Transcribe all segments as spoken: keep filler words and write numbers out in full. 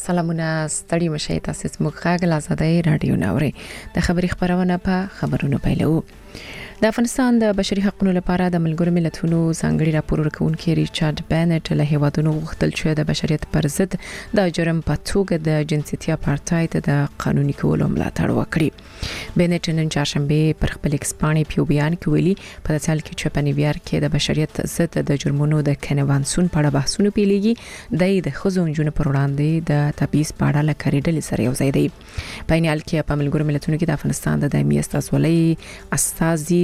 سلامونه ستړي مشه تاسو زموږ غږ له آزادۍ رادیو نوري د خبري خبرونه په خبرونو پیلو. د افغانستان د بشري حقوقو لپاره د ملګرو ملتونو ځانګړي راپور ورکونکي ریچارډ بینټ له هیوادونو غوښتل چې د بشریت پر ضد د جرم په توګه د جنسیتي اپارټاید د قانوني کولو ملاتړ وکړي. بینټ نن چهارشنبه پر خپل ایکس باندې په بیان کې ویلي په داسې حال کې چې په نیویارک کې د بشریت ضد د جرمونو د کنوانسیون په اړه بحثونه پیلېږي د د خزو جنونو پر وړاندې د تبعیض په اړه لکړېدل سره یو ځای دی. په این حال کې په ملګرو ملتونو کې د افغانستان د دایمي استازولۍ استازي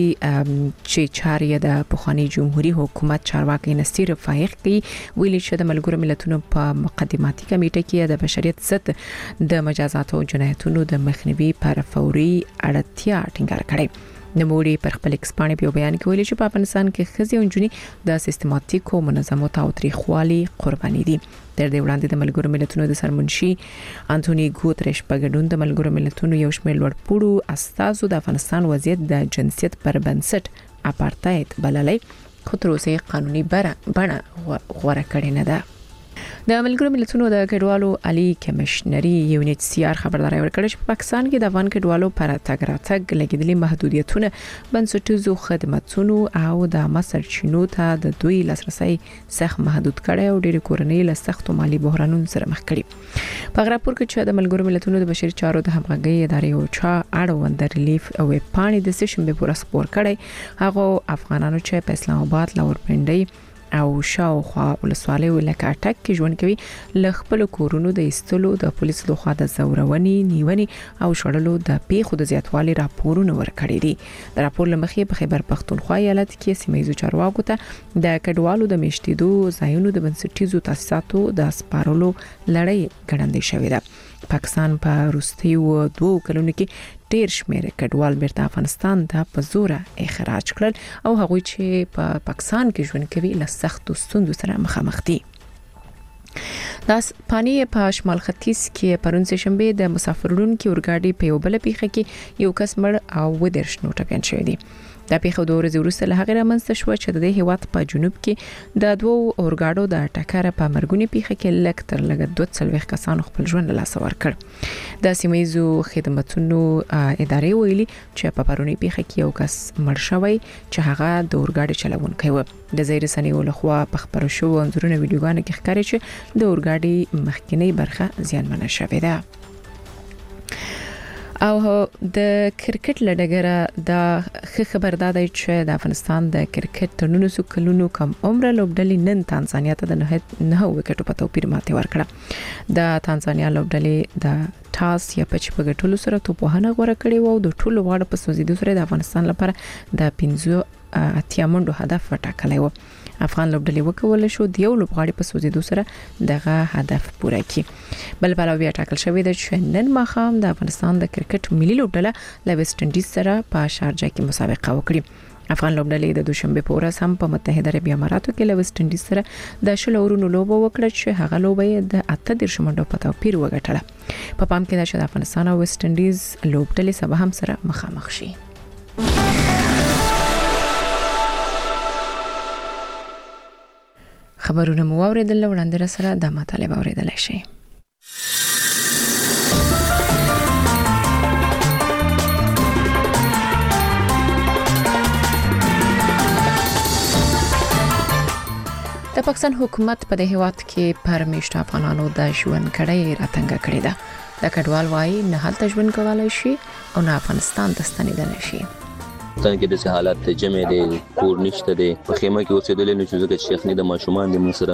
چې چاري د پخوانی جمهوریت حکومت چارواکي نصیر فایق کی ویلي چې د ملګرو ملتونو په مقدماتي کمیټه کې د بشریت ضد د مجازات او جنایتونو د مخنیوي پر فوري اړتیا ټینګار کړې. نموړي پر خپل ایکس باندې په بیان کې ویلي چې په افغانستان کې خزي او جنونی د سیستماتیک او منظمو تاوتریخوالي قرباني دي. تر دې وړاندې د ملګرو ملتونو د سرمنشي انټونی ګوتریش په ګډون د ملګرو ملتونو یو شمېر لوړپوړو استازو د افغانستان وضعیت د جنسیت پر بنسټ اپارټاید بللې خو تر اوسه قانوني بڼه غوړه کړې نه ده. د ملګرو ملتونو د کډوالو عالی کمشنري یو ان ایچ سی آر خبرداري ورکړه چې په پاکستان کې د افغان کډوالو پر تګ راتګ لګیدلي محدودیتونه بنسټیزو خدماتونو او د مسرچینو ته د دوی لاسرسي سخت محدود کړي او ډېر کورنۍ له سختو مالی بحرانونو سره مخ کړي. په راپور کې چې د ملګرو ملتونو د بشري چارو د همغږي ادارې او چا اړوند ریلیف او پانی د سیشن به پوره سپور کړي هغه افغانانو چې په اسلام آباد لاورپنډي او شاوخوا ولسوالۍ ولکه اټک کې ژوند کوي ل خپل کورونو د استلو د پولیسو لخوا د زورونی نیونی او شړلو د پیښو د زیاتوالي راپورونه ورکړي دي. د راپور لمخې په خیبر پختونخوا ایالت کې سیمایي چارواکو ته د کډوالو د میشتېدو ځایونو د بنسټیزو تاسیساتو د سپارلو لړۍ ګړندې شوې ده. پاکستان په روستیو دوه کلونو کې ډیر شمېر کډوال بیرته افغانستان ته په زور اخراج کړل او هغه چې په پا پاکستان کې ژوند کوي له سختو ستونزو سره مخامخ دي. داس پانی په شمال ختیځ کې پرون سه شنبه د مسافرونو کې اورګاډي په یو بل پیخه کې یو کس مړ او ودرش نو ټپيان شوی دی. د پیښو د ورځې وروسته له هغه رامنځته شو چې د هیواد په جنوب کې د دوو اورګاډو د ټکر په مرګونی پیښه کې لک تر لګ دوه څلويخ کسان خپل ژوند له لاسه ورکړ. د سیمایزو خدماتونو ادارې ویلي چې په پرونی پیښه کې یو کس مړ شوی چې هغه د اورګاډي چلوونکی و. د زیر سنیو لخوا په خبرو شو انځورونه ویډیوګانو کې ښکاري چې د اورګاډي مخکینی برخه زیانمنه شوې ده. او د کرکټ لډګره د خبر دادای چې د افغانستان د کرکټ ترنونو سو کلونو کم عمر لوبډلې نن تانزانیا ته د نه وکټو په توپیر ماته ورکړه. د تانزانیا لوبډلې د ټاس یا پچ په ګټلو سره توپوهنه غوړه کړې و او د ټولو واړه په سوزیدو سره د افغانستان لپاره د پنځه اتیا منډو هدف وټاکلی و. افغان لوبډلې وکول شو د یو لوبغاړي په سوزیدو سره دغه هدف پوره کړي. بل بل بیا ټاکل شوی د نن مخام د افغانستان د کرکټ ملي لوبډله له ویسټ انډیز سره په شارجه کې مسابقه وکړي. افغان لوبډلې د دوشنبه په ورځ هم په متحده عربي اماراتو کې له ویسټ انډیز سره د شلورونو لوبه وکړه چې هغه لوبه د اته دیرش منډو په توپیر وګټله. په پام کې د افغانستان او ویسټ انډیز لوبډلې سبا هم سره مخامخ شي. خبرونه مو اوریدل وړاندې سره د مطالبه اوریدل شي. د پاکستان حکومت په د هیواد کې پرمیشت افغانانو د ژوند کړي راتنګ کړي ده. د کډوال وای نه حالت ژوند کولای شي او نه افغانستان ته ستنیدل شي. تان کې د حالات جمع دي کور نشته دي په خیمه کې اوسېدل نه چې زګ شیخنی د ماشومان د مسره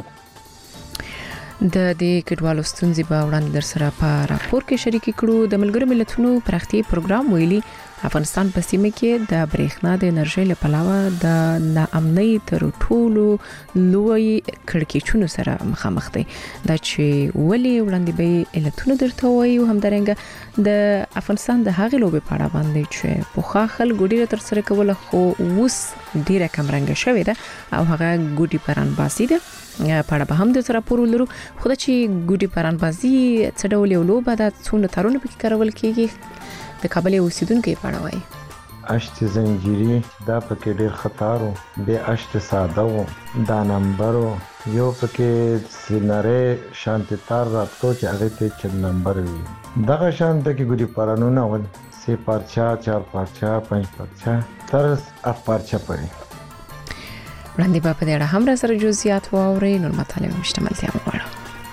د دې کډوالو ستونزې په وړاندې در سره په راپور کې شریک کړو. د ملګرو ملتونو پراختي پروګرام ویلي افغانستان په سیمه کې د برېښنا د انرژي لپاره د ناامنۍ تر ټولو لوی کړکېچونو سره مخامخ دی. دا چې ولې وړاندې به علتونه درته وایي او همدارنګه د افغانستان د هغې لوبې په اړه باندې چې پوخا خلکو ډېره تر سره کوله خو اوس ډېره کمرنګه شوې ده او هغه ګوډي پران باسي ده. په اړه به هم د راپور ولرو. خو دا چې ګوډي پران بازي څه ډول یو لوبه ده څونه تارونه پکې کارول کیږي د کابل اوسیدونکو په اړه وایي. اشت زنجیری دا پکې ډیر خطر وو، بیا اشت ساده وو، دا نمبر وو، یو پکې سیناره شانتی تار رابطو چې هغه ته چل نمبر وي. دغه شانته کې ګوري پرانونه ول سه پارچا، چار پارچا، پنځ پارچا تر اف پارچا پورې. وړاندې به په دې اړه هم را سره جزئیات واورئ. نور مطالب مشتملتیا وغواړم.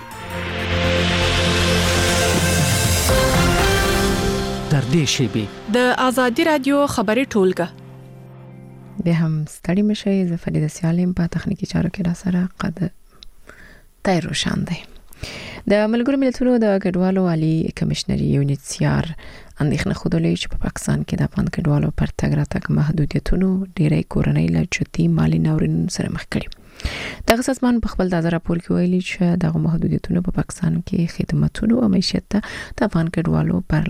در دې شیبې د آزادي رادیو خبري ټولګه به هم ستړي مشي. زه فرید سیالم په تخنیکی چارو کې را سره قد تای روشان دی. د ملګرو ملتونو د کډوالو عالی کمشنري یونټ سیار اندېښنه خوده چې په پاکستان کې د افغان کډوالو پر تګ راتګ محدودیتونو ډېری کورنۍ له جدي مالی ناورینونو سره مخ کړي. دغه سازمان په خپل تازه راپور کې ویلي چې دغه محدودیتونو په پاکستان کې خدماتو او معیشت ته د افغان کډوالو پر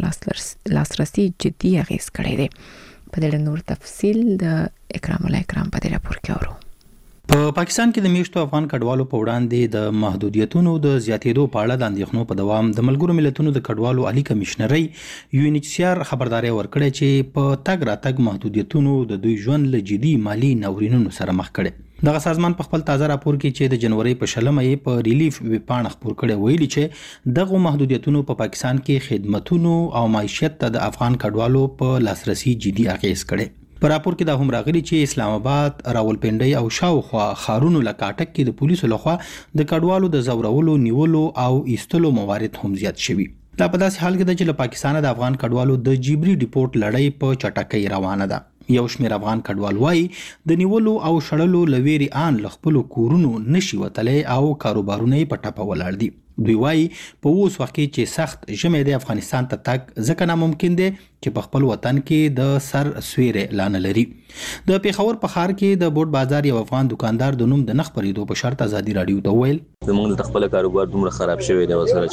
لاسرسي جدي اغیز کړی دی. په دې نور تفصیل د اکرام الله اکرام په دې راپور کې اورو. په پاکستان کې د میشتو افغان کډوالو په وړاندې د محدودیتونو د زیاتېدو په اړه د اندېښنو په دوام د ملګرو ملتونو د کډوالو عالی کمشنري یو ان ایچ سی آر خبرداري ورکړه چې په تګ راتګ محدودیتونو د دوی ژوند له جدي مالی ناورینونو سره مخ کړي. دغه سازمان په خپل تازه راپور کې چې د جنوري په شلمه یې په ریلیف ویبپاڼه خپور کړی ویلي چې دغه محدودیتونو په پاکستان کې خدماتو او معیشت ته د افغان کډوالو په لاسرسي جدي اغیز کړي. په راپور کې دا هم راغلي چې اسلام آباد، راولپنډي او شاوخوا ښارونو لکه اټک کې د پولیسو لخوا د کډوالو د زورولو، نیولو او ایستلو موارد هم زیات شوي. لا په داسې حال کې ده چې له پاکستانه د افغان کډوالو د جبري ډیپورټ لړۍ په چټکۍ روانه ده. یو شمېر افغان کډوال وایي د نیولو او شړلو لويري آن لخپلو کورونو نشي وتلی او کاروبارونه یې په ټپه ولاړ دي. دوی وایي په اوس وخت کې چې سخت ژمی د افغانستان ته تګ ځکه ناممکن دی چې په خپل وطن کې د سر سویره لانه لري. د پیښور په ښار کې د بوټ بازار یو افغان دکاندار د نوم د نخ پریدو په شرط ازادي رادیو ته ویل زمونږ د خپل کاروبار دومره خراب شوی دی وسره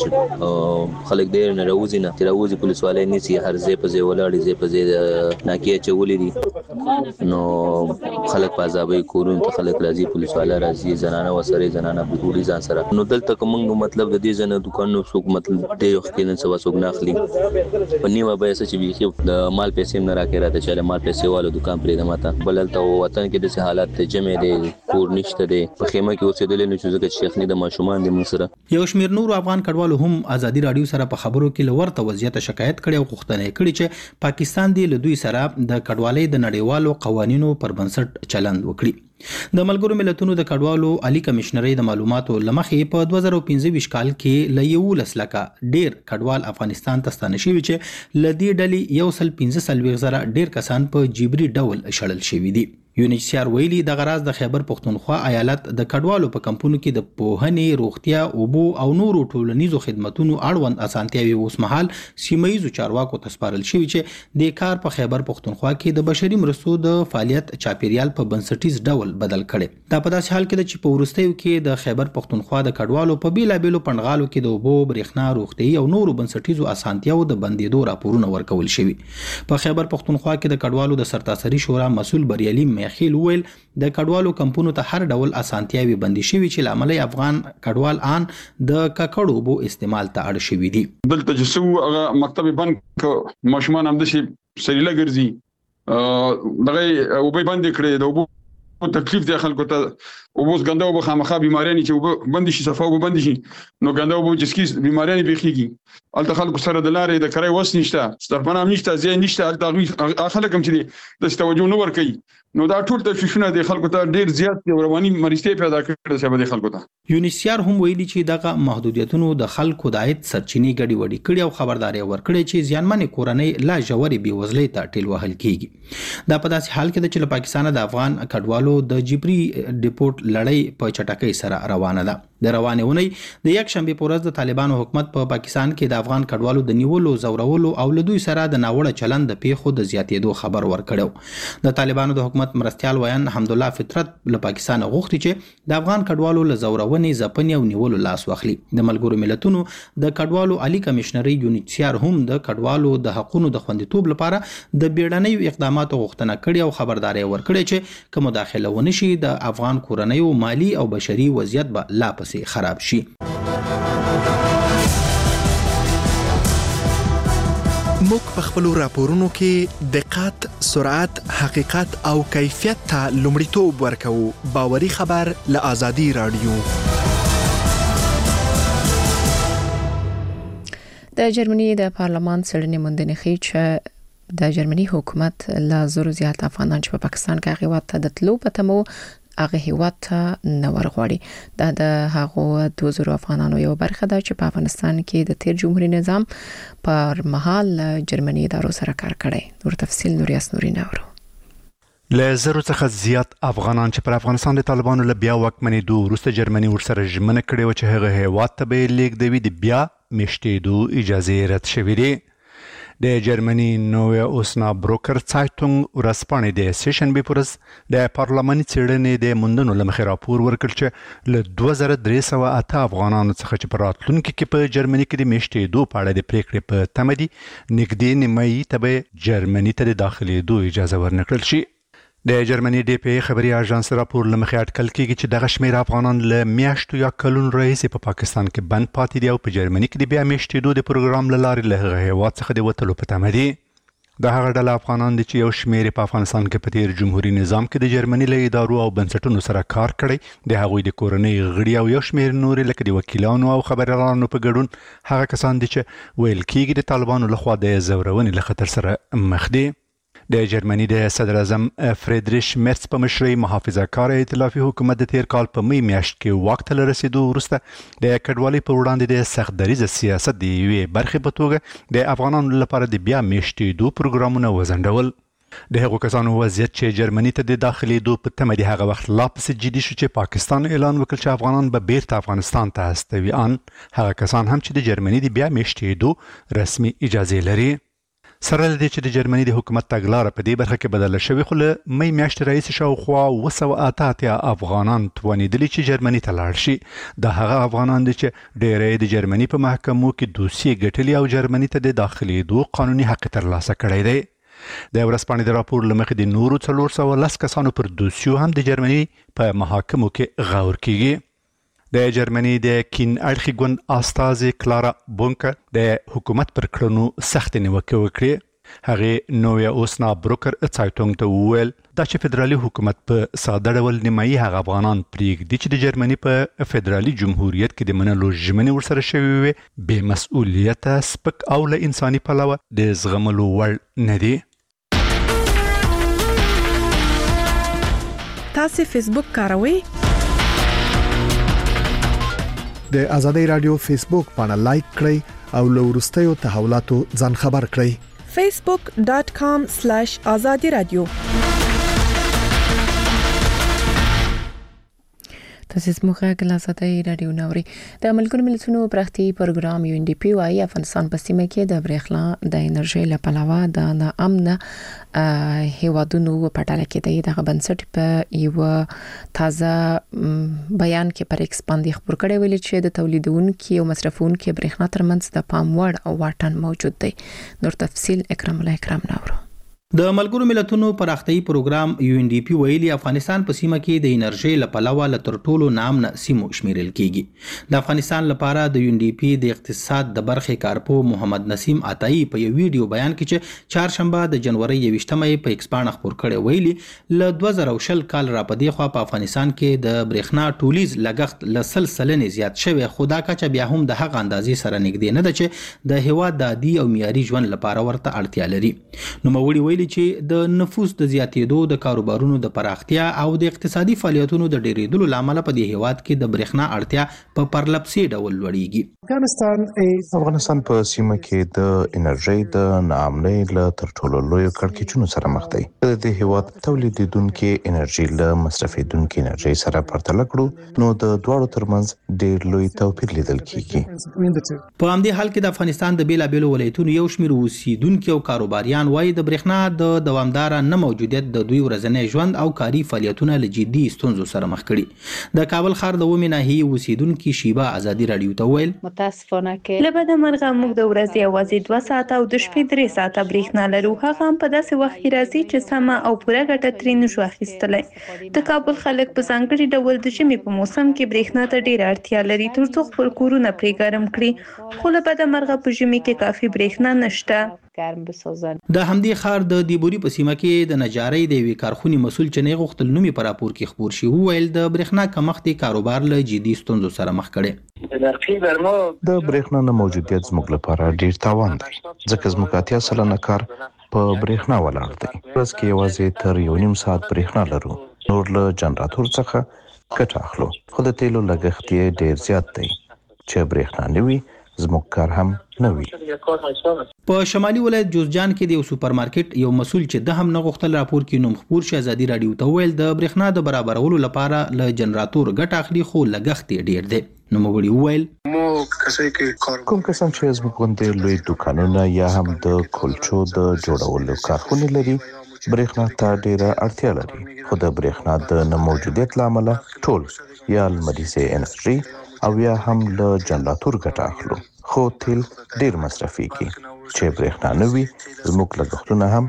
چې خلک ډېر نه راوځي نه چې راوځي پولیس والے نیسي هر ځای په ځای ولاړ ځای په ځای ناکیه چولې دي نو خلک په عذابې کورون ته خلک راځي پولیس والا راځي زنانه وسره زنانه بوډۍ ځان سره نو دلته کوم مطلب د دې ځنه دکانونو څوک مطلب ډېر وخت کې نن سبا څوک نه اخلي په نیمه بیه چې بیخي د مال پیسې نه راکې راته چې مال پیسې والو دکان پرې د ماته بللته وطن کې د حالات ته جمع دي کور نشته دي په خیمه کې اوسېدل نو چې ځکه شیخ نه د ماشومان د مصر. یو شمیر نور افغان کډوالو هم ازادي رادیو سره په خبرو کې لورته وضعیت شکایت کړي او غوښتنه کړي چې پاکستان دی له دوی سره د کډوالۍ د نړیوالو قوانینو پر بنسټ چلند وکړي. د ملګرو ملتونو د کډوالو عالی کمشنري د معلوماتو لمخې په دوه زره پنځه کال کې ل یولس لکه ډیر کډوال افغانستان ته ستانه شوي چې لدی ډلې یو سل پنځه سلويغ زره ډیر کسان په جبري ډول شړل شوي دي. یو ان ایچ سی آر ویلي د غراز د خیبر پختونخوا ایالت د کډوالو په کمپونو کې د پوهنې، روغتیا، اوبو او نورو ټولنیزو خدماتونو اړوند اسانتیاوي اوس مهال سیمایي چارواکو ته سپارل شوي چې د کار په خیبر پختونخوا کې د بشري مرستو د فعالیت چاپیریال په بنسټیز ډول بدل کړي. دا په داسې حال کې چې په ورستیو کې د خیبر پختونخوا د کډوالو په بیلابیلو پنډغالو کې د اوبو، برېښنا، روغتي او نورو بنسټیزو اسانتیاو د بندیدو راپورونه ورکول شوي. په خیبر پختونخوا کې د کډوالو د سرتاسري شورا مسول بریالي میخیل ویل د کډوالو کمپونو ته هر ډول اسانتیاوي بندي شوي چې لامل افغان کډوال آن د ککړو بو استعمال ته اړ شوي دي. دلته چې سو هغه مکتب بند ماشومان هم د شي سریله ګرځي دغه وبې باندې کړې د وبو تکلیف دی خلکو ته وبوس ګنده وب خامخا بیماریانی چې وب باندې شي صفه وب باندې شي نو ګنده وب چې سکیس بیماریانی بيخيږي الته خلکو سره د لارې د کرای وس نشته سترپنه نشته ځای نشته الته خلک هم چې د توجه نه ور کوي نو دا ټول تفشونه د خلکو ته ډیر زیات رواني مرستې پیدا کړې چې به د خلکو ته یونیسیار هم ویلي چې دغه محدودیتونو د خلکو د عاید سرچینې ګډي وډي کړي او خبرداري ورکړي چې ځانمنې کورنۍ لا جوړې بيوزلۍ ته ټیل وهل کیږي. دا په داسې حال کې د چې پاکستان د افغان کډوالو د جبري ډیپورټ لړۍ په چټکۍ سره روانه ده. د روانې ونې د یک شنبه په ورځ د طالبانو حکومت په پا پاکستان کې د افغان کډوالو د نیولو، زورولو او لدوی سره د ناوړه چلند د پیښو د زیاتېدو خبر ورکړو. د طالبانو د حکومت مرستيال ویان حمدالله فطرت له پاکستان غوښتي چې د افغان کډوالو له زورونې، ځپنې او نیولو لاس واخلي. د ملګرو ملتونو د کډوالو عالی کمشنري یونیسیار هم د کډوالو د حقوقو د خوندیتوب لپاره د بیړنیو اقداماتو غوښتنه کړې او خبرداري ورکړې چې کوم مداخله ونشي د افغان کورنیو مالی او بشري وضعیت به لا پسې خراب شي. موږ په خپل راپورونو کې دقت، سرعت، حقیقت او کیفیت ته لومړیتوب ورکوو. باوري خبر له آزادي رادیو. د جرمني د پارلمان څېړنې موندنې ښیي چې د جرمني حکومت له زرو زیات افغانان چې په پاکستان کې هغه وخت د تلو په تمو هغه هیواد ته نه ورغواړي. دا د هغه دوه زره افغانانو یو برخه ده چې په افغانستان کې د تیر جمهوریت نظام پر مهال جرمني ادارو سره کار کړی. نور تفصیل نور یاسنوري نورو. له زرو څخه زیات افغانان چې پر افغانستان د طالبانو له بیا واکمنېدو وروسته جرمني ورسره ژمنه کړې و چې هغه هیواد ته به لیږدوي د بیا میشتېدو اجازه رد شوې ده. د جرمني نوې اوسنا بروکر سایټونګ ورځپاڼې د سیشن به پرز د پارلماني څېړنې د موندنو لمخې راپور ورکړ چې له دوه زره درې سوه اته افغانانو څخه چې په راتلونکي کې په جرمني کې د میشتېدو په اړه د پریکړې په تمه دي، نږدې نیمایي ته به جرمني ته د داخلېدو اجازه ورنکړل شي. د جرمني ډي پی خبري اژانس راپور لمخې اټکل کیږي چې دغه شمېر افغانان له میاشتو یا کلونو راهیسې په پاکستان کې بند پاتې دي او په جرمني کې د بیا میشتېدو د پروګرام له لارې له هغه هیواد څخه د وتلو په تمه دي. د هغه ډله افغانان دي چې یو شمېر په افغانستان کې په تیر جمهوریت نظام کې د جرمني له ادارو او بنسټونو سره کار کړی. د هغوی د کورنۍ غړي او یو شمېر نور لکه د وکیلانو او خبريالانو په ګډون هغه کسان دي چې ویل کېږي د طالبانو لخوا د زورونې له خطر سره مخ دي. د جرمني د صدر اعظم فریدریش مرц په مشرۍ محافظه کار ائتلافي حکومت د تیر کال په می میاشت کې واک ته رسیدو وروسته د کډوالۍ پر وړاندې د سخت دریځه سیاست د یوې برخې په توګه د افغانانو لپاره د بیا میشتېدو پروګرامونه وځنډول. د هغو کسانو وضعیت چې جرمني ته د داخلېدو په تمه دي هغه وخت لا پسې جدي شو چې پاکستان اعلان وکړ چې افغانان به بیرته افغانستان ته استوي، ان هغه کسان هم چې د جرمني د بیا میشتېدو رسمي اجازه لري. سره له دې چې د جرمني د حکومت تګلاره په دې برخه کې بدله شوې، خو له می میاشتې راهیسې شاوخوا اوه سوه اته اتیا افغانان توانېدلي چې جرمني ته لاړ شي. د هغه افغانان دي چې ډېری د جرمني په محکمو کې دوسیې ګټلي او جرمني ته د داخلېدو قانوني حق ترلاسه کړی دی. د ورځپاڼې د راپور له مخې د نورو څلور سوه لس کسانو پر دوسیو هم د جرمني په محاکمو کې غور کیږي. د جرمني د کین اړخي ګوند استازي کلارا بونکر د حکومت پر کړنو سخت نیوکه وکړه. هغه نوې اوسنا بروکر سایټونګ ته وویل دا چې فدرالي حکومت په ساده ډول نیمایي هغه افغانان پرېږدي چې د جرمني په فدرالي جمهوریت کې د منلو ژمنې ورسره شوې وي بې مسؤلیته، سپک او له انساني پلوه د زغملو وړ نه دي. تاسو فیسبوک کاروئ؟ د آزادي رادیو فیسبوک باندې لایک کړئ او له وروستیو تحولاتو ځان خبر کړئ. facebook dot com slash azadi radio. تاسو زموږه غلاسته رادیو نوري. د ملګرو ملتونو پرختي پروګرام یو ان ډي پی وايي افغانستان په سیمه کې د برېښنا د انرژي لپاره د ناامن هیوادونو په ډله کې دی. دغه بنسټ په یو تازه بیان کې پر ایکس باندې خبر کړی ویل چې د تولیدونکو او مصرفونکو برېښنا ترمنځ د پام وړ او واټن موجود دی. نور تفصيل اکرام الله اکرام نورو. د ملګرو ملتونو پراختي پروګرام یو ان ډي پی ویلي افغانستان په سیمه کې د انرژي لپاره ل تر ټولو نامنه سیمو شمیرل کیږي. د افغانستان لپاره د یو ان ډي پی د اقتصاد د برخې کارپو محمد نسیم عطایی په یو ویډیو بیان کې چې چهارشنبه د جنوري یویشتمې په ایکس باندې خبر کړی ویلي ل دوه زره شل کال را پدې خو په افغانستان کې د برېښنا ټولیز لګښت ل سلسله زیات شوی، خدا کچا بیا هم د هغه اندازې سره نږدې نه ده چې د هوا د عادي او معیاري ژوند لپاره ورته اړتیا لري. نو موري ویلي چې د نفوس د زیاتېدو، د کاروبارونو د پراختیا او د اقتصادي فعالیتونو د ډېرېدلو لامل په دې هیواد کې د برېښنا اړتیا په پرلپسې ډول لوړېږي. افغانستان افغانستان په سیمه کې د انرژي د ناامنۍ له تر ټولو لوی کړکېچونو سره مخ دی. د دې هیواد تولیدونکو انرژي له مصرفیدونکو انرژي سره پرتله کړو نو د دواړو ترمنځ ډېر لوی توپیر لیدل کیږي. په همدې حال کې د افغانستان د بیلابېلو ولایتونو یو شمېر اوسیدونکو او کاروباریان وايي د برېښنا د دوامدار نه موجودیت د دوی ورځنی ژوند او کاري فعالیتونه له جدي ستونزو سره مخ کړي. د کابل ښار د ومه ناحیې اوسیدونکو شیبا آزادي رادیو ته ویل متاسفانه کې لبد مرغه موږ د ورځې اوازې دوه ساعته او د شپې درې ساعته برېښنا لرو، هغه هم په داسې وخت کې راځي چې سمه او پوره ګټه ترې نشو اخیستلی. د کابل خلک په ځانګړي ډول د ژمي په موسم کې برېښنا ته ډېره اړتیا لري ترڅو خپل کورونه پرې ګرم کړي، خو لبد مرغه په ژمي کې کافي برېښنا نشته. گرم بسازن. د همدې خار د دیبوري په سیمه کې د نجارۍ د یوې کارخونې مسول چې نه غوښتل نومي پر راپور کې خبر شي وویل د برېښنا کمښت کاروبار له جدي ستونزو سره مخ کړي. د برېښنا نه موجودیت زموږ لپاره ډیر تاوان دی ځکه زموږ اتیا سلنه کار په برېښنا ولاړ دی. ورځ کې یوازې تر یو نیم ساعت برېښنا لرو، نور له جنراتور څخه ګټه اخلو، خو د تیلو لګښت یې ډیر زیات دی. چې برېښنا نه وي زموږ کار هم نه وي. په شمالي ولایت جوزجان کې د یو سوپر مارکیټ یو مسول چې د هم نه غوښتل راپور کې نوم خبر شي ازادي رادیو ته ویل د برېښنا د برابرولو لپاره له جنراتور ګټه اخلي خو لګښت یې ډیر دی. نو موږ ویل کوم کسان چې زموږ غونډې لوی دکانونه یا هم د کلچو د جوړولو کارخونه لري برېښنا ته ډیره اړتیا لري، خو د برېښنا د نه موجودیت لامل ټول یا لمریزه انرژي او یا هم له جنراتور ګټه اخلو، خو تیل ډیر مصرفيږي. چې برېښنا نه وي زموږ لګښتونه هم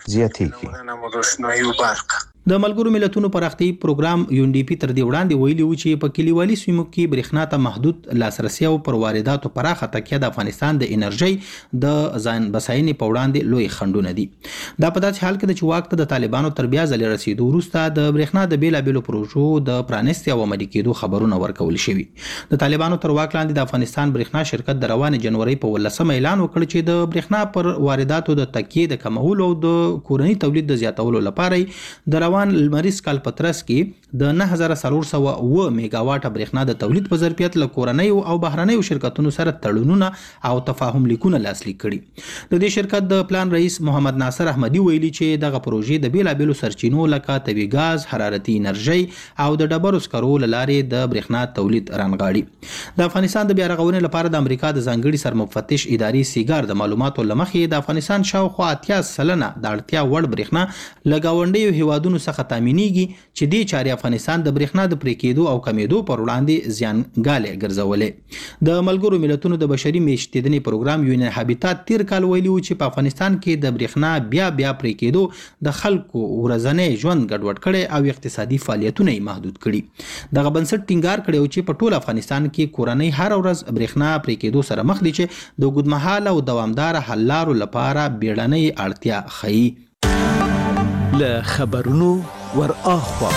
زیاتېږي. د ملګرو ملتونو پراختیايي پروګرام یو ان ډي پی تر دې وړاندې ویلي و چې په کلیوالي سیمو کې برېښنا ته محدود لاسرسي او پر وارداتو پراخه تکیه د افغانستان د انرژي د ځان بساینې په وړاندې لوی خنډونه دي. دا په داسې حال کې د چې واک ته د طالبانو تر بیا ځل رسیدو وروسته د برېښنا د بیلابېلو پروژو د پرانیستي او عملي کېدو خبرونه ورکول شوي. د طالبانو تر واک لاندې د افغانستان برېښنا شرکت د روان جنوري په ولسمه اعلان وکړ چې د برېښنا پر وارداتو د تکیه د کمولو او د کورني تولید د زیاتولو لپاره د روان لمریز کال پترس کې د نه هزار څلور سوه اوه میگا واټه برېښنا د تولید په ظرفیت له کورنۍ او بهرنۍ شرکتونو سره تړونونه او تفاهم لیکونه لاسلیک کړي. د دې شرکت د پلان رئیس محمد ناصر احمدي ویلي چې دغه پروژې د بیلابېلو سرچینو لکه طبیعي ګاز، حرارتي انرژي او د ډبرو سکرو له لارې د برېښنا تولید رانغاړي. د افغانستان د بیا رغونې لپاره د امریکا د ځانګړي سرمفتش ادارې سیګار د معلوماتو لمخې د افغانستان شاوخوا اتیا سلنه د اړتیا وړ برېښنا له ګاونډیو هیوادونو څخه تامینېږي چې دې چارې افغانستان د برېښنا د پرې کېدو او کمیدو پر وړاندې زیانګالې ګرځولې. د ملګرو ملتونو د بشري میشتېدنې پروګرام یو ان هابیتات تیر کال ویلي و چې په افغانستان کې د برېښنا بیا بیا پرې کېدو د خلکو ورځنی ژوند ګډوډ کړي او اقتصادي فعالیتونه یې محدود کړي. دغه بنسټ ټینګار کړی و چې په ټول افغانستان کې کورنۍ هر ورځ برېښنا پرې کېدو سره مخ دي چې د اوږدمهاله او دوامدار حل لارو لپاره بیړنۍ اړتیا ښيي. له خبرونو ور اخوا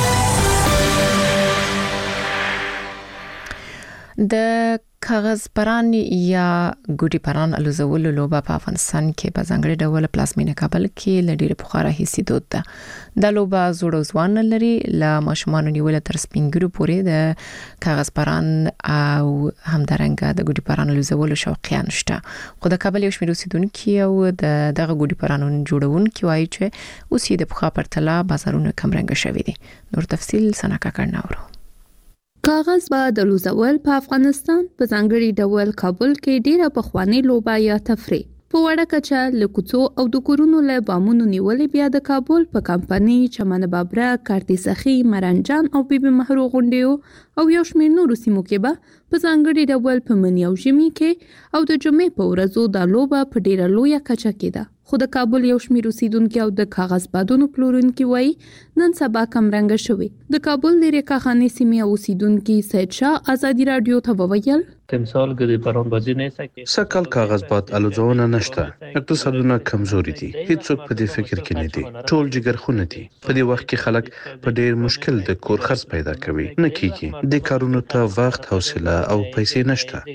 د کاغذ پران یا ګوډي پران الوزولو لوبه په افغانستان کې په ځانګړي ډول پلاسمینه کابل کې لډيره پخواره هيسي دود ده. د لوبه زوړ ځوان لري ل ماشومان نیول تر سپینګرو پورې د کاغذ پران او همدارنګه د ګوډي پران الوزولو شوقیان شته. خو د کابل یو شمېر اوسیدونکو او د دغه ګوډي پرانونو جوړونکو وایي چې اوس یې د پخوا پرتله بازارونه کم رنګ شوي دي. نور تفصیل سناکا کړناورو. کاغذ به د لوزول په افغانستان په ځانګړي ډول کابل کې ډیره پخوانی لوبه یا تفریح په وړه کچه لکوڅو او د کورونو له بامونو نیولې بیا د کابل په کمپنی چمن بابره، کارتی سخی، مرنجان او بیبي محرو غونډیو او یو شمېر نورو سیمو کې به په ځانګړي ډول په مني او ژمي کې او د جمعې په ورځو دا لوبه په ډیره لویه کچه کېده. خو د کابل یو شمېر اوسیدونکو او د کاغذ بادونو پلورونکو وایي نن سبا کم رنګ شوی. د کابل لري کاخانه سیمه اوسیدونکو سید شاه ازادي رادیو ته وویل تمثال ګډي پرون بازی نه سکے سکل کاغذ باد الوزونه نشته، اقتصادونه کمزوري دي، هیڅوک په دې فکر کې نه دي، ټول جګر خونه دي. په دې وخت کې خلک په ډیر مشکل د کور خرڅ پیدا کوي، نه کیږي د کارونو ته وخت، حوصله او پیسې نشته.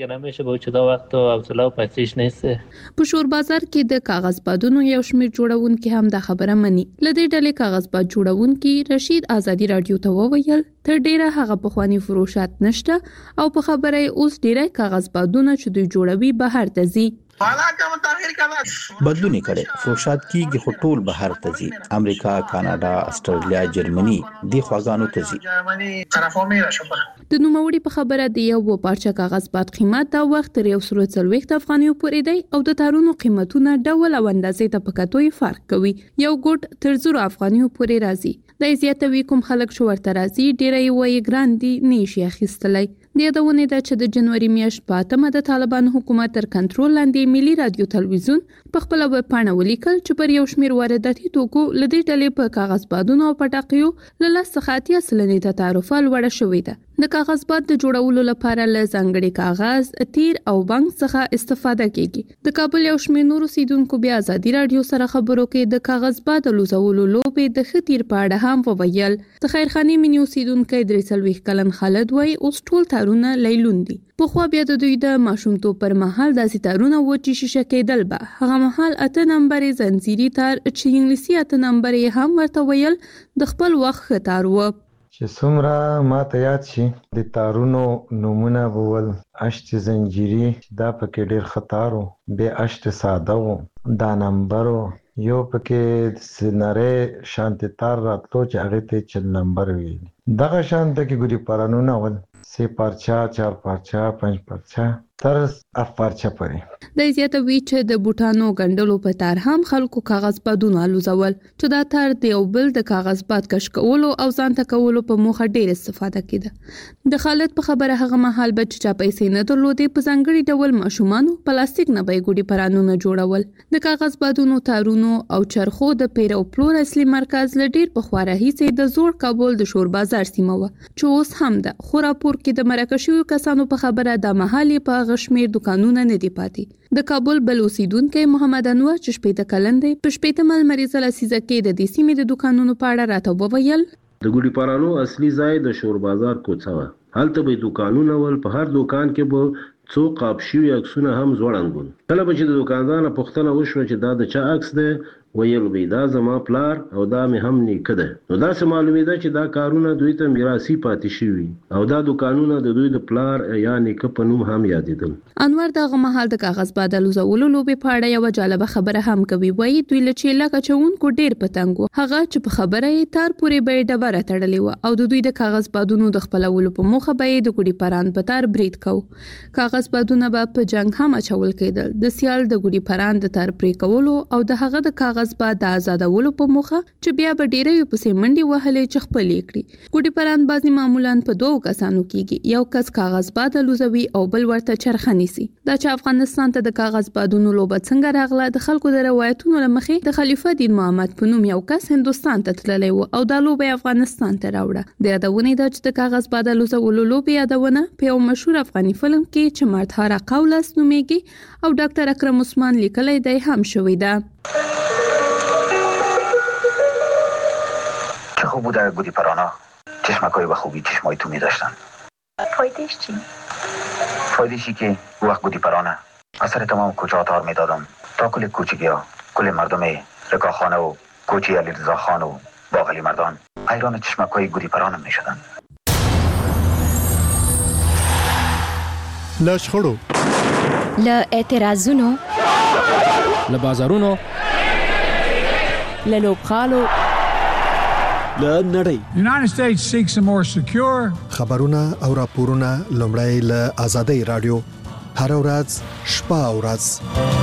په شور بازار کې د کاغذ بادونو یو شمېر جوړونکو هم د خبره مني. لدې ډلې کاغذ باد جوړونکو رشید ازادي رادیو ته وویل تر ډیره هغه پخوانی فروشات نشته او په خبره اوس ډیره کاغذ بادونه چې دوی جوړوي بهر ته ځي. بدلون کړي فروشات کیږي خو ټول بهر ته ځي، امریکا، کاناډا، استرالیا، جرمني د خواګانو ته ځي. د نوموړي په خبره د یو پارچه کاغذ باد قیمت دا وخت تر یو سل څلوېښت افغانیو پورې دی او د تارونو قیمتونه ډول او اندازې ته په کتوی فرق کوي. یو ګوټ تر زر افغانیو پورې راځي. د زیاتوي کوم خلک شو ورته راځي ډیره یوې ګراندي نشي اخیستلای. د یادونه ده چې د جنوري میاشت په اتمه د طالبان حکومت تر کنټرول لاندې ملي رادیو تلویزیون په خپل ویب پاڼه ولیکل چې پر یو شمېر وارداتي توکو لدې ډلې په کاغذ بادونو او پټاقیو له لس څخه اتیا سلنې ته تعرفه لوړه شوې ده. د کاغذ باد د جوړولو لپاره له ځانګړي کاغذ، تیر او بنګ څخه استفاده کیږي. د کابل یو شمېر نورو اوسیدونکو بیا ازادي رادیو سره خبرو کې د کاغذ باد لوزولو لوبې د خطیر په اړه هم وویل. د خیرخاني منی اوسیدونکو درې څلوېښت کلن خالد وای اوس ټول تارونه لیلون دي. په خو بیا د دوی د ماشومتوب پر مهال داسې تارونه و چې شیشه کېدل به هغه مهال اته نمبرې زنجیري تار چې انګلیسي اته نمبرې هم ورته ویل د خپل وخت ختار و. چې څومره ما ته یاد شي د تارونو نومونه بول اشت زنجیري دا پکې ډیر خطارو به اشت ساده وو دا نمبرو یو پکې سنره شانتی تار راتلو چې هغه ته چل نمبر وی دغه شانته کې ګوري پرانونه ول سه پارچا چار پارچا پنځ پارچا تر اف پارچا پرې د زیاته وی چې د بوټانو ګندلو په تار هم خلکو کاغذ بادونه لوزول چې دا تار دی او بل د کاغذ باد کش کولو او ځان ته کولو په موخه ډیر استفاده کیده. د خالد په خبره هغه مهال بچ چا پیسې نه درلودې په ځانګړي ډول ماشومان پلاستیک نه به ګوډي پرانونه جوړول. د کاغذ بادونو تارونو او چرخو د پیر او پلور اصلي مرکز لډیر په خواره هیڅ د زوړ کابل د شور بازار سیمه و چې اوس هم د خورapur کې د مرکشیو کسانو په خبره د محلي په غشمیر دکانونه نه دی پاتې. د کابل بل اوسیدونکو محمد انور چې شپېته کلن دی په شپېته مل مریضه لسیزه کې د دې سیمې د دکانونو په اړه راته وویل. د ګوډي پرانو اصلي ځای د شور بازار کوڅه و. هلته به دکانونه ول په هر دکان کې به څو قابشي عکسونه هم زوړنګول. کله به چې د دکاندار پوښتنه وشوه چې دا د چا عکس دی ویل به دا زما پلار او دا مې هم نیکه ده. نو دا څه معلومیده چې دا کارونه دوی ته میراثي پاتې شوي او دا دکانونه د دوی د پلار یا نیکه په نوم هم یادېدل. انور دغه مهال د کاغذ بادلو زولو لوبې په اړه یو جالبه خبره هم کوي. وایي دوی له چیله کچونکو ډیر پتنګ وو هغه چې په خبره یې تار پورې به ډبره تړلې و او د دوی د کاغذ بادونو د خپلولو په موخه به د ګوډي پران په تار برید کو. کاغذ بادونه به په جنگ هم اچول کېدل. د سیال د ګوډي پران د تار پرې کولو او د هغه د کاغذ بعد د آزادولو په موخه چې بیا به ډیره یو پسې منډي وهلې چې خپلې کړي. ګوډي پران بازي معمولا په دوه کسانو کېږي. یو کس کاغذ باد لوزوي او بل ورته چرخه نیسي. دا چې افغانستان ته د کاغذ بادونو لوبه څنګه راغله د خلکو د روایتونو لمخې د خلیفہ دین محمد په نوم یو کس هندستان ته تللی و او دا لوبه افغانستان ته راوړه. د یادونې د چې د کاغذ باد لوزولو لوبه یادونه په یو مشهور افغاني فلم کې چې مردهارا قولس نومیږي او ډاکټر اکرم عثمان لیکلی دی هم شوی ده. چه خوب بوده گودی پرانا چشمکای و خوبی چشمای تو می داشتن. فایدهش چی؟ فایدهشی که وقت گودی پرانه اثر تمام کوچه تار می دادم تا کل کوچگی ها کل مردم رکاخانه و کوچی علی رضا خان و باقلی مردان ایران چشمکای گودی پرانم می شدن. لشخړو ل اعتراضونو ل بازارونو ل لوبخالو ل نړۍ. United States seeks a more secure خبرونه او راپورونه لومړی ل آزادۍ رادیو هر ورځ شپه او ورځ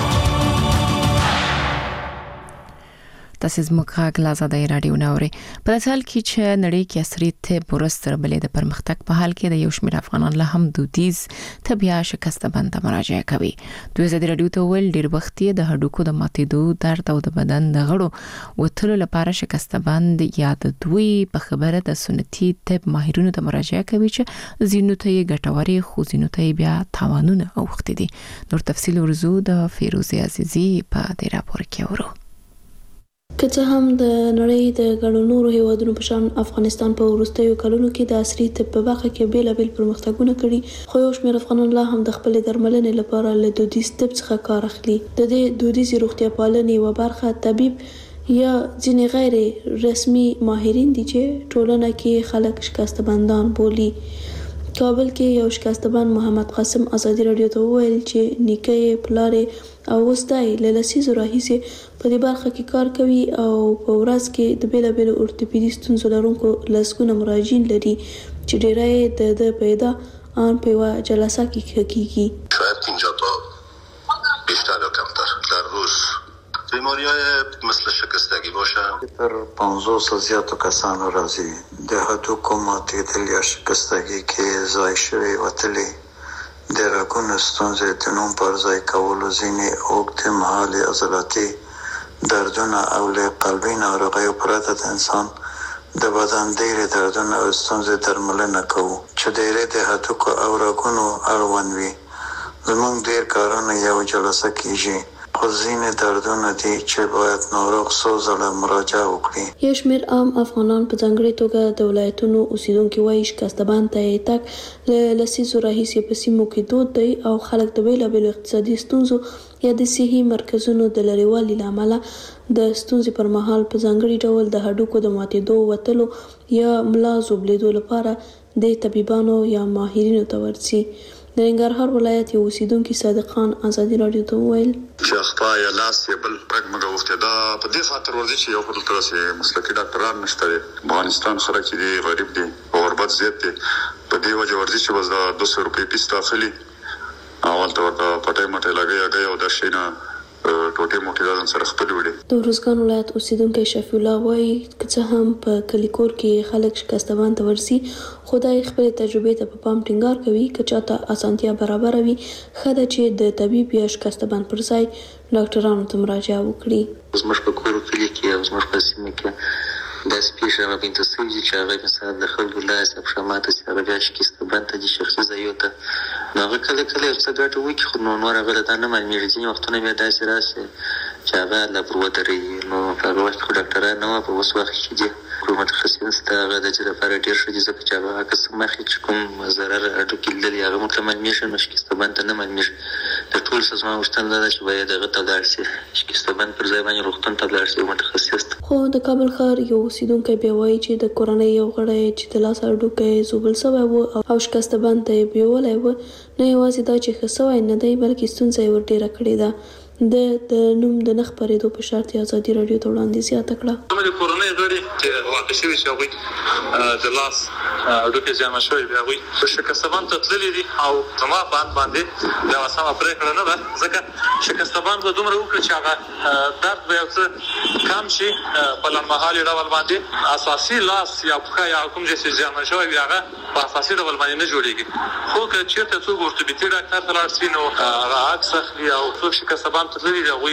تاسو زموږ غږ له آزادۍ رادیو نوري په داسال کې چې نړۍ کې عصري طب ورستر بلې د پرمختګ په حال کې د یو شمېر افغانان له هم دودیز طبيعه شکسته بند مراجعه کوي. دوی آزادۍ رادیو ته ول ډیر وخت د هډوکو د ماتېدو درد او د بدن د غړو وتلو لپاره شکسته بند یا د دوی په خبره د سنتي طب ماهرینو ته مراجعه کوي چې زینو ته یې ګټوري خو زینو ته بیا تاوانونه اوختي دي. نور تفصیل ورزو د فیروزه عزیزی په دې راپور کې ورو. که څه هم د نړۍ د ګڼو نورو هیوادونو په شان افغانستان په وروستیو کلونو کې د عصري طب په برخه کې بیلابیل پرمختګونه کړي خو یو شمېر افغانان لا هم د خپل درملنې لپاره له دودیز طب څخه کار اخلي. د دې دودیزي روغتیا پالنې یوه برخه طبيب یا ځینې غیر رسمي ماهرین دي چې ټولنه کې خلک شکسته بندان بولي. کابل کې یو شکسته بند محمد قاسم آزادۍ رادیو ته وویل چې نیکه یې پلار او اوس دی له لسیزو راهیسې په دې برخه کې کار کوي او په ورځ کې د بیلابیلو اورتوپیدي ستونزو لرونکو لسګونه مراجعین لري چې ډیری د د پیدا آن په یوه جلسه کې ښه کیږي. شاید پنجاه تا بیشتر یا کمتر در روز بیماری‌های مثل شکستگی باشه تر پانزده زیاتو کسانو راځي د هډوکو ماتېدل یا شکستگی کې ځای شوی وتلي د رګونو ستونزې د نوم پر ځای کولو ځینې اوږد مهالې عضلاتي دردونه او له قلبي ناروغیو پرته د انسان د بدن ډېرې دردونه او ستونزې درملنه کوو چې ډېرې د هډوکو او رګونو اړوند وي. زموږ ډېر کارونه یو جلسه کېږي، خو ځینې دردونه دي چې باید ناروغ څو ځله مراجعه وکړي. یو شمېر عام افغانان په ځانګړې توګه د ولایتونو اوسیدونکي وایي شکسته بند ته یې تګ له لسیزو راهیسې په سیمو کې دود دی او خلک د بېلابېلو اقتصادي ستونزو یا د صحي مرکزونو د لرېوالي له امله د ستونزې پر مهال په ځانګړي ډول د هډوکو د ماتېدو، وتلو یا ملا زوبلېدو لپاره د طبيبانو یا ماهرینو ته ورځي. د ننګرهار ولایت یو اوسیدونکي صادق خان ازادي راډیو ته وویل چې اخطا یا لاس یې بل رګ مګه وخته دا په دې خاطر ورځي چې یو خپل ترسه مسلکي ډاکټران نشته. افغانستان خلک دي غریب دي او غربت زیات دي، په دې وجه ورځي چې وز دا دوه سوه روپۍ پیس داخلي اول ته ورته پټه مټه لګي هغه او د شینه ټوټه موټی ځان سره خپل وړي. د روزګان ولایت اوسیدونکي شفیع الله وایي چې هم په کلیکور کې خلک شکسته بند ته ورسي، خدای خپل تجربه ته په پام ټینګار کوي که چاته اسانتیا برابر وي خدای چې د طبيب یا شکسته بند پر ځای ډاکټرانو ته مراجعه وکړي. زموږ په کور کلی کې او زموږ په سیمه کې دا سپیشه ما بنت سوي چې هغه مثلا د خلکو لاس په شماته چې هغه بیا شکسته بند ته د شخصي ځایوته نو هغه کله کله څه ګټه وکړي، خو نو نور هغه دا نه معلومیږي. ځینې وختونه بیا داسې راسي چې هغه لا پر ودرېږي، نو په هغه وخت کې ډاکټران نه وو، په اوس وخت کې دي کوم متخصصین ستا هغه د دې لپاره ډېر ښه دي، ځکه چې هغه عکس مخکې چې کوم ضرر هډوکي لري هغه موږ ته معلومیږي، نو شکسته بند ته نه معلومیږي. د ټول څه زما غوښتنه دا ده چې باید هغه ته ولاړ شي، شکسته بند پر ځای باندې روغتون ته ولاړ شي متخصص ته. خو د کابل ښار یو اوسیدونکی بیا وایي چې د کورنۍ یو غړی چې د لاس هډوکی زوبل سوی و او شکسته بند ته یې بیولی و، نه یوازې دا چې ښه سوی نه دی بلکې ستونزه یې ور ډېره کړې ده. د د نوم د نه خپرېدو په شرط یې ازادي راډیو ته وړاندې زیاته کړه. زموږ د کورنۍ غړي چې واقع شوي چې هغوی د لاس هډوکي زیانمن شوي دي هغوی په شکسته بند ته تللي دي او زما په اند باندې دا سمه پرېکړه نه ده، ځکه شکسته بند به دومره وکړي چې هغه درد به یو څه کم شي په لنډمهالي ډول باندې. اساسي لاس یا پښه یا کوم ځای چې زیانمن شوی وي هغه په اساسي ډول باندې نه جوړېږي، خو که چېرته څوک ورتوبیتي ډاکټر ته لاړ شي نو هغه عکس اخلي او څوک شکسته بند ته تللي دي هغوی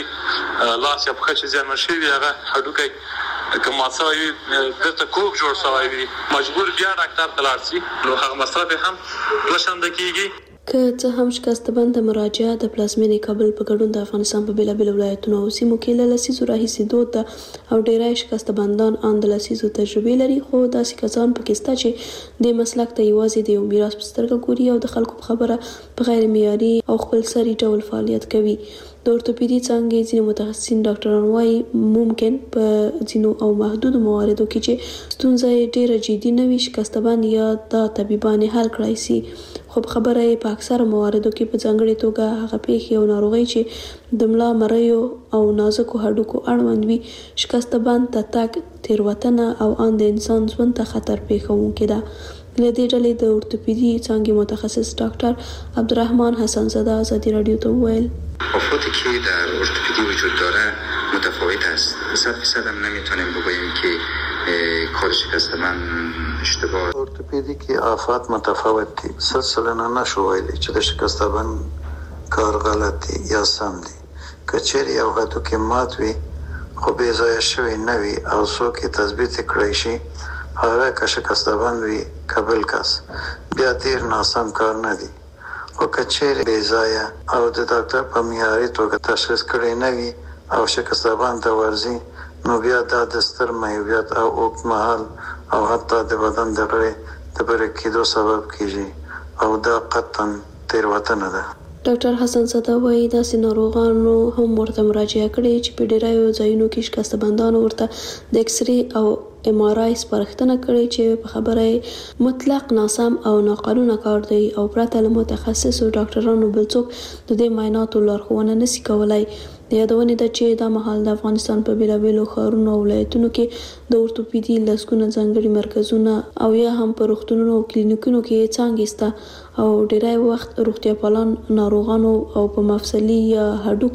لاس یا پښه چې زیانمن شوي وي هغه هډوکی که مات سوی وي دلته کوږ جوړ سوی وي مجبور بیا ډاکټر ته لاړ شي، نو هغه مصرف یې هم دوه چنده کېږي. که څه هم شکسته بند ته مراجعه د پلازمېنې کابل په ګډون د افغانستان په بېلابېلو ولایتونو او سیمو کې له لسیزو راهیسې دود ده او ډېری شکسته بندان ان د لسیزو تجربې لري، خو داسې کسان پکې شته چې دې مسلک ته یوازې د یو میراث په سترګه ګوري او د خلکو په خبره په غیر معیاري او خپلسري ډول فعالیت کوي. د اورتوپیدي څانګې ځینې متخصصین ډاکټران وایي ممکن په ځینو او محدودو مواردو کې چې ستونزه یې ډېره جدي نه وي شکسته بند یا دا طبیبان یې حل کړای سي، خو په خبره یې په اکثره مواردو کې په ځانګړې توګه هغه پیښې او ناروغۍ چې د ملا مریو او نازکو هډوکو اړوند وي شکسته بند ته تګ تېروتنه او ان د انسان ژوند ته خطر پېښوونکې ده. له دې ډلې د اورتوپیدي څانګې متخصص ډاکټر عبدالرحمن حسن زاده ازادي راډیو ته وویل افراطی که در ارتوپدی وجود داره متفاوت است. صد فیصد هم نمیتونیم بگوییم که کار شکسته بند اشتباه. ارتوپدی کې آفات متفاوت دي، سلسله نه نشو ویلی چې د شکسته بند کار غلط دی یا سم دی. که چیرې یو هډوکی مات وي خو بې ځایه شوی نه وي او څوک یې تثبیت کړی شي هغه که شکسته بند وي که بل کس بیا ډېر ناسم کار نه دی، خو که چیرې بې ځایه او د ډاکټر په معیاري توګه تشخیص کړی نه وي او شکسته بند ته ورځي نو بیا دا د ستر معیوبیت او اوږد مهال او حتی د بدن د غړي د پرې کېدو سبب کیږي او دا قطعا تېروتنه ده. ډاکټر حسن زاده وایي داسې ناروغانو هم ورته مراجعه کړې چې په ډېرو ځایونو کې شکسته بندانو ورته د اکسرې او ام آر آی سپارښتنه کړې چې په خبره مطلق ناسم او ناقانونه کار دی او پرته له متخصصو ډاکټرانو بل څوک د دې معایناتو لارښوونه نشي کولای. د یادونې ده چې دا مهال د افغانستان په بېلابېلو ښارونو او ولایتونو کې د اورتوپیدي لسګونه ځانګړي مرکزونه او یا هم په روغتونونو او کلینیکونو کې څانګې شته او ډېری وخت روغتیا پالان ناروغانو او په مفصلي یا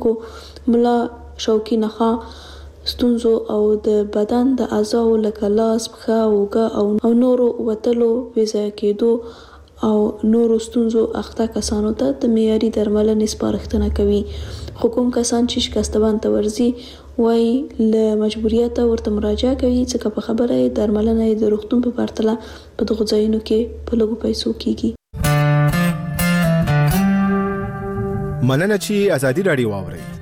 هډوکو ملا شوکي نخاع ستونزو او د بدن د اعضاو لکه لاس پښه اوږه او نورو وتلو بې ځایه کېدو او نورو ستونزو اخته کسانو ته د معیاري درملنې سپارښتنه کوي. خو کوم کسان چې شکستبان ته ورځي وایي له مجبوریته ورته مراجعه کوي ځکه په خبره یې درملنه یې د روغتون په پرتله په دغو ځایونو کې په لږو پیسو کیږي. مننه چې ازادي راډیو واورئ.